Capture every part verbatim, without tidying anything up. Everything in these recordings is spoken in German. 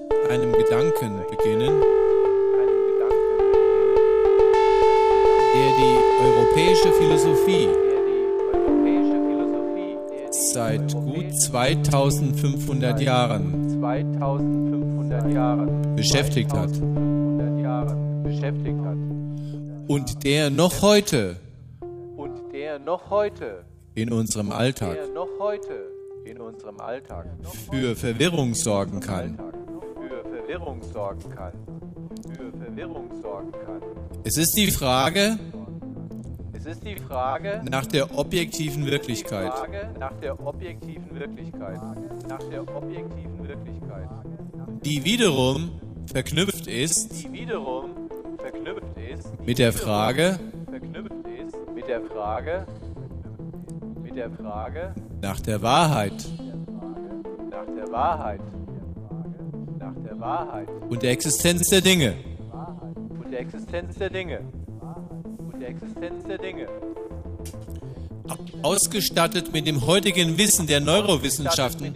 einem Gedanken beginnen, der die europäische Philosophie seit gut zweitausendfünfhundert Jahren beschäftigt hat und der noch heute in unserem Alltag für Verwirrung sorgen kann. Es ist die Frage nach der objektiven Wirklichkeit. Die wiederum verknüpft ist mit der Frage nach der Wahrheit. Und der Existenz der Dinge. Ausgestattet mit dem heutigen Wissen der Neurowissenschaften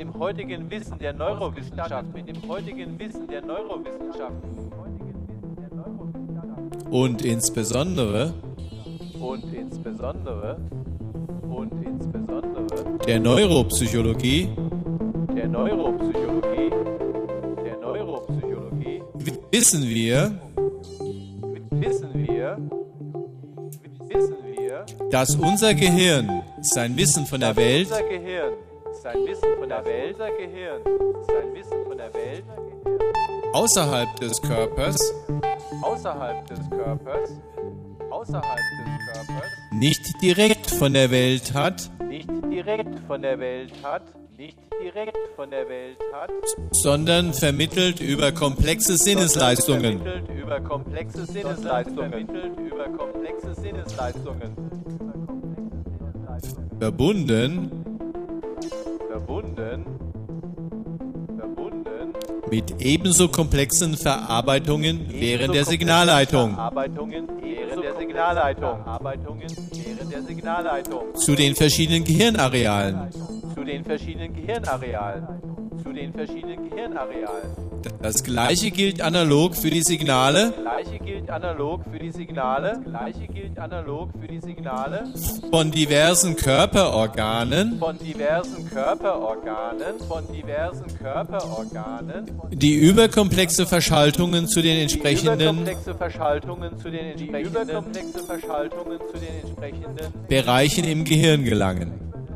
und insbesondere der Neuropsychologie wissen wir, dass unser Gehirn sein Wissen von der Welt außerhalb des Körpers nicht direkt von der Welt hat, sondern vermittelt über komplexe Sinnesleistungen. Verbunden, mit ebenso komplexen Verarbeitungen während der Signalleitung zu den verschiedenen Gehirnarealen. Das Gleiche gilt analog für die Signale von diversen Körperorganen, die überkomplexe Verschaltungen zu den entsprechenden Bereichen im Gehirn gelangen.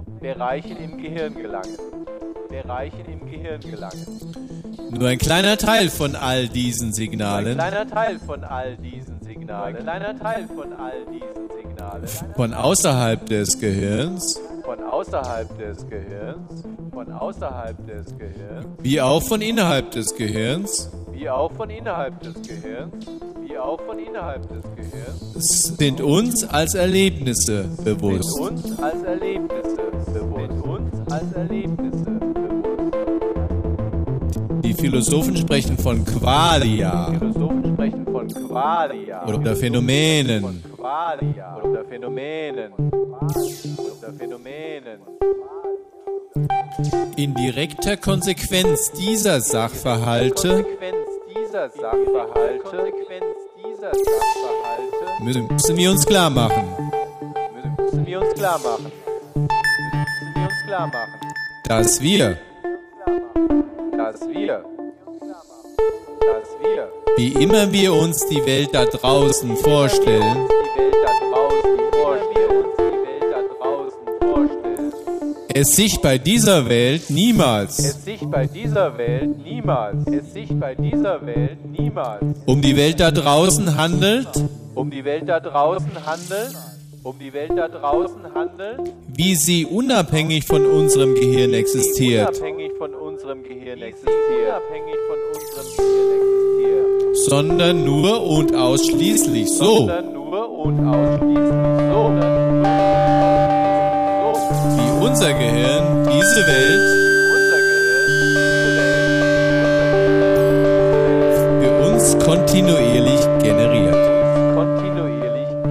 Nur ein kleiner Teil von all diesen Signalen von außerhalb des Gehirns, wie auch von innerhalb des Gehirns, sind uns als Erlebnisse bewusst. Die Philosophen sprechen von Qualia oder Phänomenen. In direkter Konsequenz dieser Sachverhalte müssen wir uns klar machen, dass wir wie immer wir uns die Welt da draußen vorstellen, es sich bei dieser Welt niemals um die Welt da draußen handelt, wie sie unabhängig von unserem Gehirn existiert, sondern nur und ausschließlich so, wie unser Gehirn diese Welt für uns kontinuierlich generiert.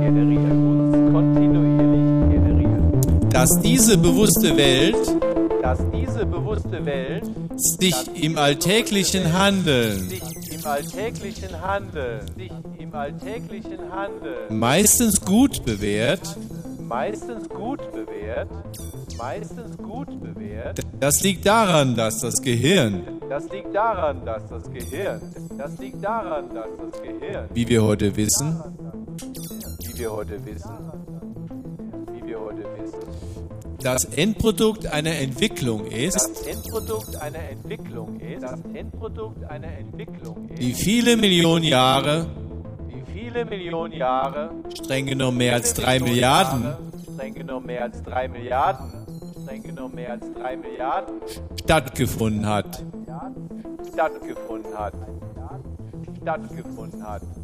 Dass diese bewusste Welt dass diese bewusste Welt sich im alltäglichen Handeln sich im alltäglichen Handeln, sich im alltäglichen Handeln meistens gut bewährt, meistens gut bewährt, meistens gut bewährt. das liegt daran, dass das Gehirn, Das liegt daran, dass das Gehirn, das liegt daran, dass das Gehirn, wie wir heute wissen, wie wir heute wissen, wie wir heute wissen, das Endprodukt einer Entwicklung ist, das Endprodukt einer Entwicklung ist, das Endprodukt einer Entwicklung ist, die viele Millionen Jahre, die viele Millionen Jahre, streng genommen mehr als viele drei Millionen Milliarden, Jahre, streng genommen mehr als drei Milliarden, streng genommen mehr als drei Milliarden stattgefunden hat. stattgefunden hat, stattgefunden hat.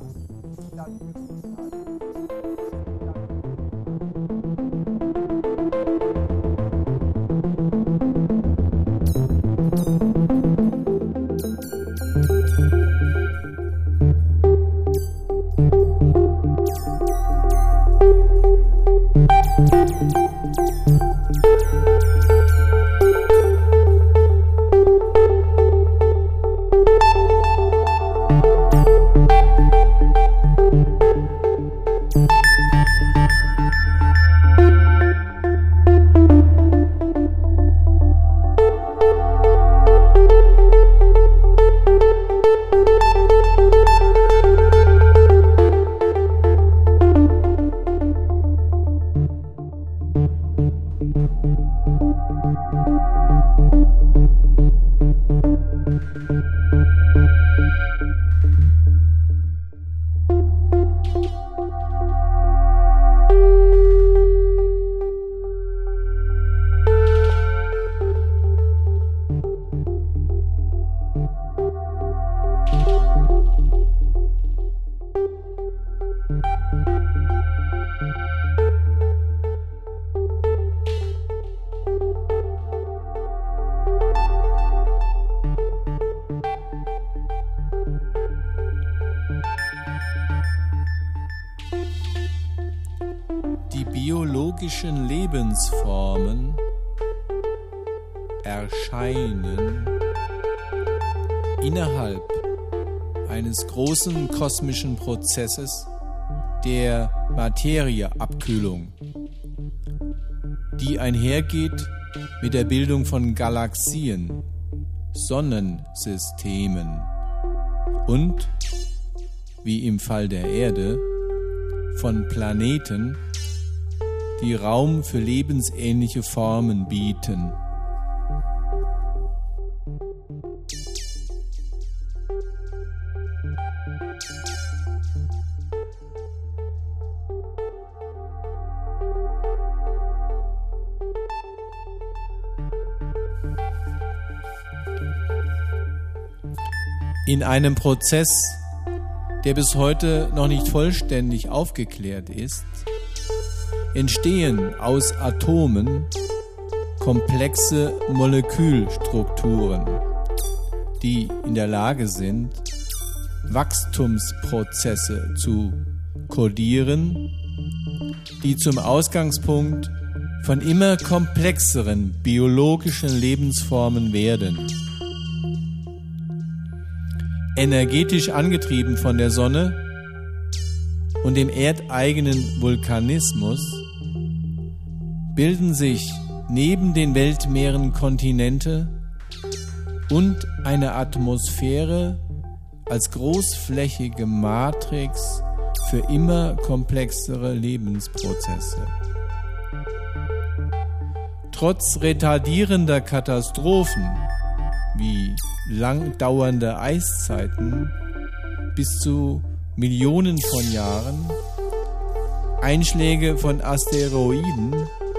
Die biologischen Lebensformen erscheinen innerhalb eines großen kosmischen Prozesses der Materieabkühlung, die einhergeht mit der Bildung von Galaxien, Sonnensystemen und, wie im Fall der Erde, von Planeten, die Raum für lebensähnliche Formen bieten. In einem Prozess, der bis heute noch nicht vollständig aufgeklärt ist, entstehen aus Atomen komplexe Molekülstrukturen, die in der Lage sind, Wachstumsprozesse zu kodieren, die zum Ausgangspunkt von immer komplexeren biologischen Lebensformen werden. Energetisch angetrieben von der Sonne und dem erdeigenen Vulkanismus bilden sich neben den Weltmeeren Kontinente und eine Atmosphäre als großflächige Matrix für immer komplexere Lebensprozesse. Trotz retardierender Katastrophen wie lang dauernde Eiszeiten bis zu Millionen von Jahren, Einschläge von Asteroiden,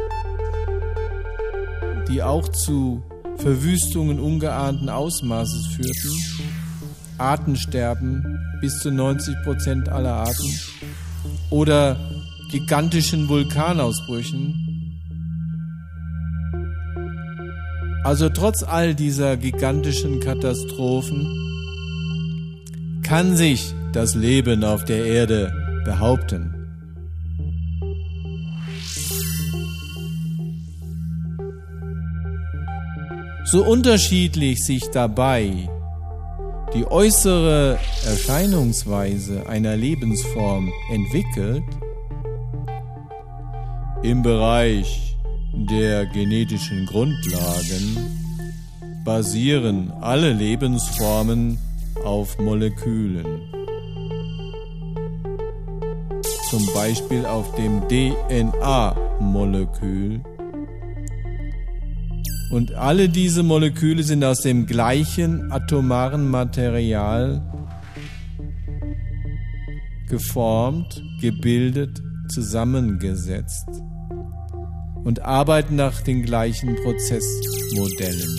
die auch zu Verwüstungen ungeahnten Ausmaßes führten, Artensterben bis zu neunzig Prozent aller Arten oder gigantischen Vulkanausbrüchen. Also trotz all dieser gigantischen Katastrophen kann sich das Leben auf der Erde behaupten. So unterschiedlich sich dabei die äußere Erscheinungsweise einer Lebensform entwickelt, im Bereich der genetischen Grundlagen basieren alle Lebensformen auf Molekülen. Zum Beispiel auf dem D N A-Molekül. Und alle diese Moleküle sind aus dem gleichen atomaren Material geformt, gebildet, zusammengesetzt und arbeiten nach den gleichen Prozessmodellen.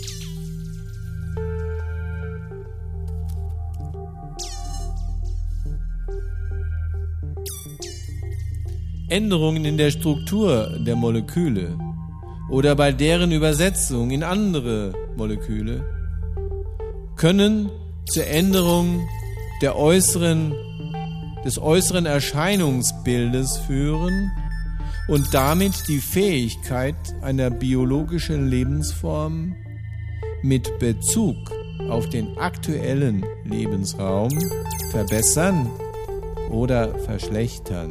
Änderungen in der Struktur der Moleküle oder bei deren Übersetzung in andere Moleküle können zur Änderung der äußeren, des äußeren Erscheinungsbildes führen und damit die Fähigkeit einer biologischen Lebensform mit Bezug auf den aktuellen Lebensraum verbessern oder verschlechtern.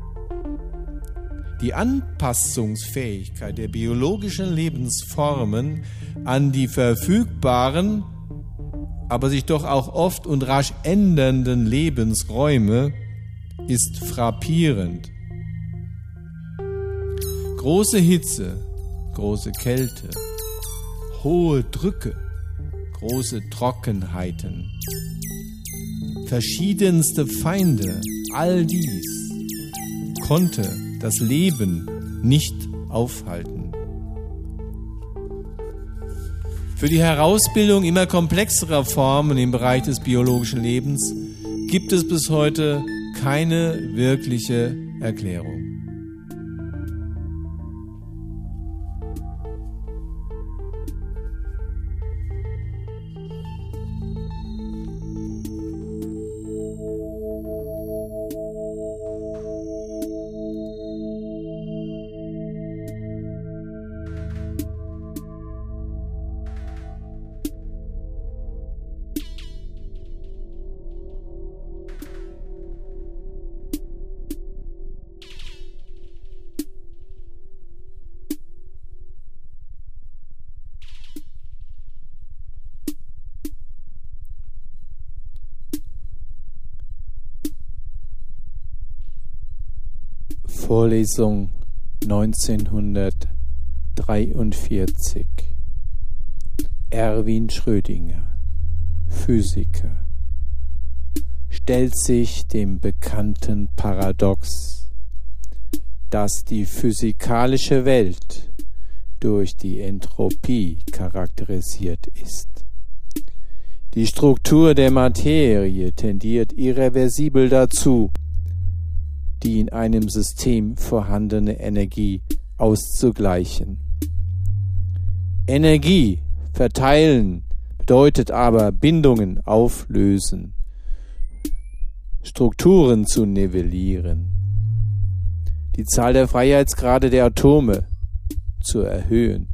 Die Anpassungsfähigkeit der biologischen Lebensformen an die verfügbaren, aber sich doch auch oft und rasch ändernden Lebensräume ist frappierend. Große Hitze, große Kälte, hohe Drücke, große Trockenheiten, verschiedenste Feinde, all dies konnte das Leben nicht aufhalten. Für die Herausbildung immer komplexerer Formen im Bereich des biologischen Lebens gibt es bis heute keine wirkliche Erklärung. Vorlesung neunzehnhundertdreiundvierzig. Erwin Schrödinger, Physiker, stellt sich dem bekannten Paradox, dass die physikalische Welt durch die Entropie charakterisiert ist. Die Struktur der Materie tendiert irreversibel dazu, die in einem System vorhandene Energie auszugleichen. Energie verteilen bedeutet aber Bindungen auflösen, Strukturen zu nivellieren, die Zahl der Freiheitsgrade der Atome zu erhöhen.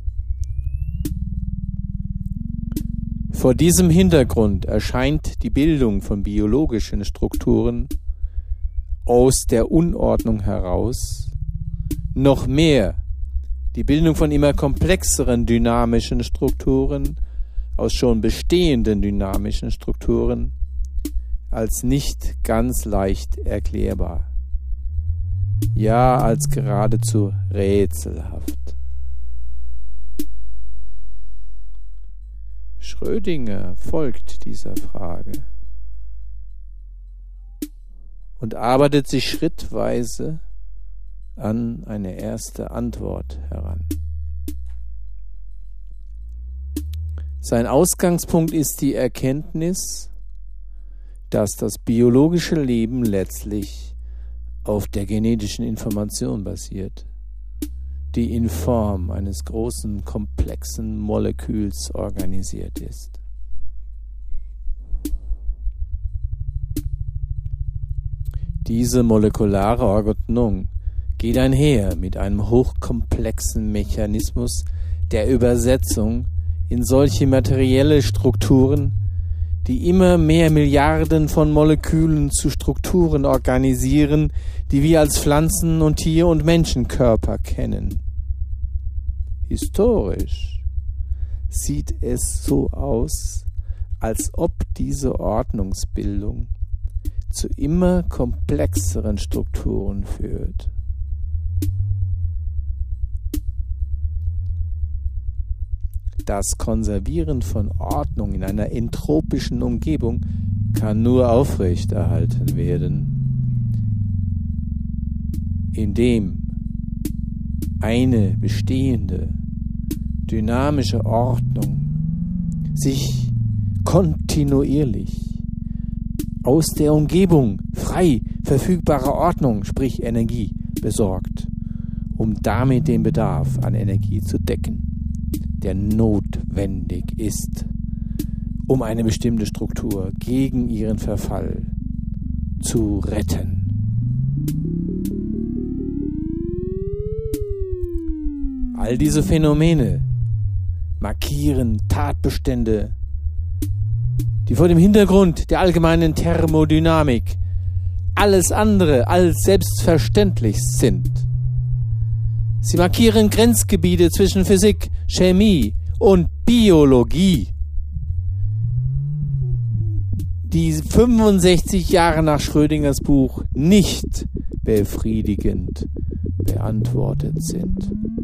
Vor diesem Hintergrund erscheint die Bildung von biologischen Strukturen aus der Unordnung heraus noch mehr die Bildung von immer komplexeren dynamischen Strukturen aus schon bestehenden dynamischen Strukturen als nicht ganz leicht erklärbar, ja als geradezu rätselhaft. Schrödinger folgt dieser Frage und arbeitet sich schrittweise an eine erste Antwort heran. Sein Ausgangspunkt ist die Erkenntnis, dass das biologische Leben letztlich auf der genetischen Information basiert, die in Form eines großen, komplexen Moleküls organisiert ist. Diese molekulare Ordnung geht einher mit einem hochkomplexen Mechanismus der Übersetzung in solche materielle Strukturen, die immer mehr Milliarden von Molekülen zu Strukturen organisieren, die wir als Pflanzen- und Tier- und Menschenkörper kennen. Historisch sieht es so aus, als ob diese Ordnungsbildung zu immer komplexeren Strukturen führt. Das Konservieren von Ordnung in einer entropischen Umgebung kann nur aufrechterhalten werden, indem eine bestehende, dynamische Ordnung sich kontinuierlich aus der Umgebung frei verfügbarer Ordnung, sprich Energie, besorgt, um damit den Bedarf an Energie zu decken, der notwendig ist, um eine bestimmte Struktur gegen ihren Verfall zu retten. All diese Phänomene markieren Tatbestände, die vor dem Hintergrund der allgemeinen Thermodynamik alles andere als selbstverständlich sind. Sie markieren Grenzgebiete zwischen Physik, Chemie und Biologie, die fünfundsechzig Jahre nach Schrödingers Buch nicht befriedigend beantwortet sind.